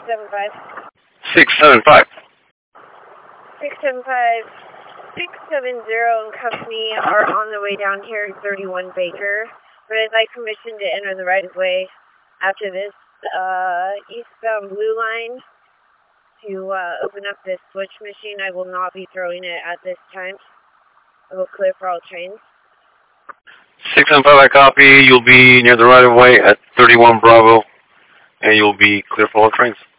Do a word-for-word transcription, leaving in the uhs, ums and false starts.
seven five. six seven five. six seven five. six seven zero and company are on the way down here at thirty-one Baker, but I'd like permission to enter the right-of-way after this uh, eastbound blue line to uh, open up this switch machine. I will not be throwing it at this time. I will clear for all trains. six seven five, I copy. You'll be near the right of way at thirty-one Bravo, and you'll be clear for all trains.